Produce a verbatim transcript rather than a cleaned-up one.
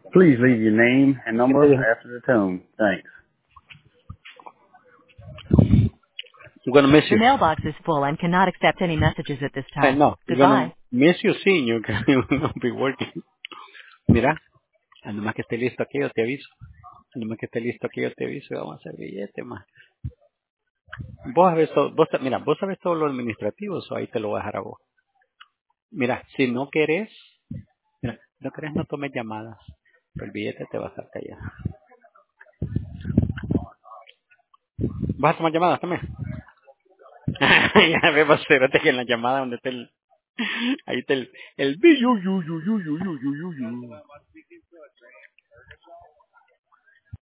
Please leave your name and ¿Qué number te dijo? after the tone. Thanks. You're gonna miss The you. mailbox is full and cannot accept any messages at this Eh, time. no, you're gonna Goodbye. miss you soon. You're gonna be working. Mira, a nomás que esté listo aquí, yo te aviso. A nomás que esté listo aquí, yo te aviso y vamos a hacer billete, más. Vos sabés todo, vos, mira, vos sabés todo lo administrativo, eso ahí te lo voy a dejar a vos. Mira, si no querés, mira, no querés, no tomes llamadas. Pero el billete te va a estar callado. ¿Vas a tomar llamadas también? Ya vemos, espérate que en la llamada donde está el, ahí está el, el bi- yu, yu, yu, yu, yu, yu, yu, yu, yu.